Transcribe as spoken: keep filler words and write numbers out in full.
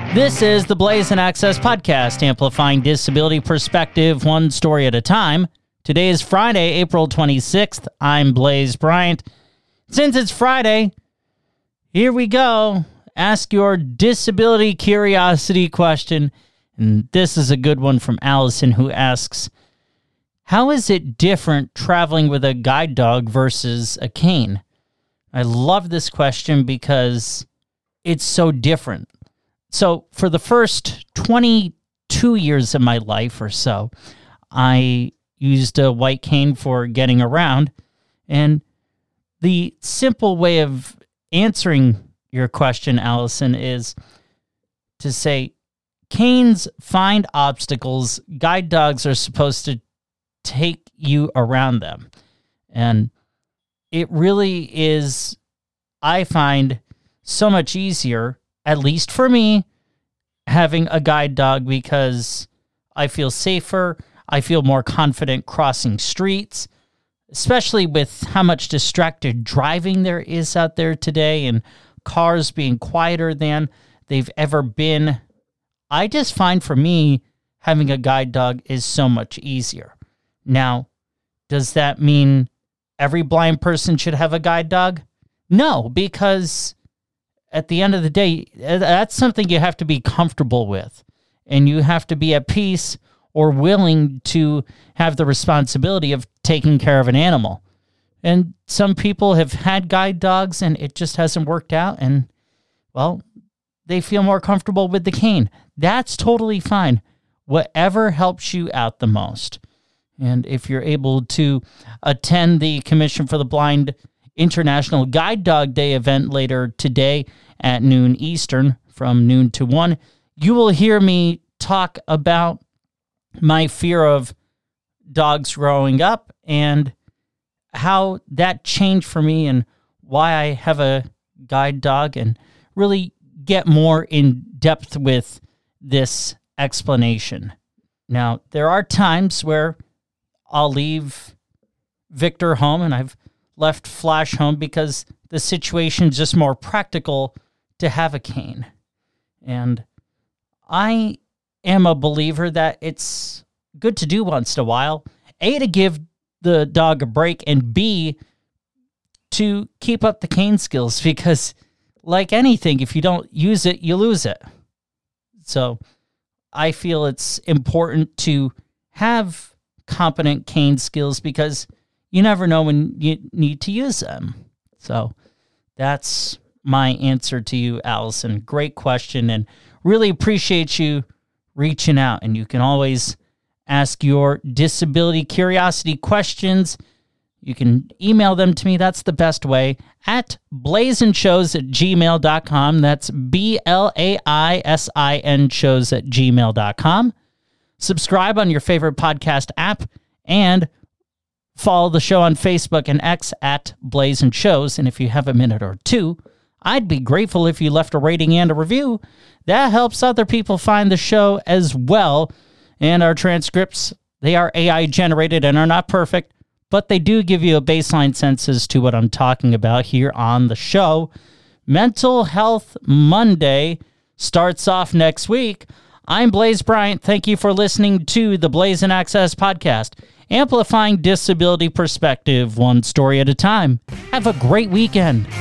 This is the Blaze and Access podcast, amplifying disability perspective one story at a time. Today is Friday, April twenty-sixth. I'm Blaze Bryant. Since it's Friday, here we go. Ask your disability curiosity question. And this is a good one from Allison, who asks, how is it different traveling with a guide dog versus a cane? I love this question because it's so different. So for the first twenty-two years of my life or so, I used a white cane for getting around. And the simple way of answering your question, Allison, is to say canes find obstacles. Guide dogs are supposed to take you around them. And it really is, I find, so much easier, at least for me, having a guide dog, because I feel safer. I feel more confident crossing streets, especially with how much distracted driving there is out there today and cars being quieter than they've ever been. I just find for me, having a guide dog is so much easier. Now, does that mean every blind person should have a guide dog? No, because at the end of the day, that's something you have to be comfortable with, and you have to be at peace or willing to have the responsibility of taking care of an animal. And some people have had guide dogs and it just hasn't worked out, and, well, they feel more comfortable with the cane. That's totally fine. Whatever helps you out the most. And if you're able to attend the Commission for the Blind International Guide Dog Day event later today at noon Eastern, from noon to one, you will hear me talk about my fear of dogs growing up and how that changed for me and why I have a guide dog, and really get more in depth with this explanation. Now, there are times where I'll leave Victor home, and I've left Flash home because the situation is just more practical to have a cane. And I am a believer that it's good to do once in a while. A, to give the dog a break, and B, to keep up the cane skills, because like anything, if you don't use it, you lose it. So I feel it's important to have competent cane skills because you never know when you need to use them. So that's my answer to you, Allison. Great question, and really appreciate you reaching out. And you can always ask your disability curiosity questions. You can email them to me. That's the best way, at blaisindshows at gmail dot com. That's B L A I S I N shows at gmail dot com. Subscribe on your favorite podcast app, and follow the show on Facebook and X at Blaze and Shows. And if you have a minute or two, I'd be grateful if you left a rating and a review. That helps other people find the show as well. And our transcripts, they are A I generated and are not perfect, but they do give you a baseline sense as to what I'm talking about here on the show. Mental Health Monday starts off next week. I'm Blaze Bryant. Thank you for listening to the Blaze and Access podcast, amplifying disability perspective one story at a time. Have a great weekend.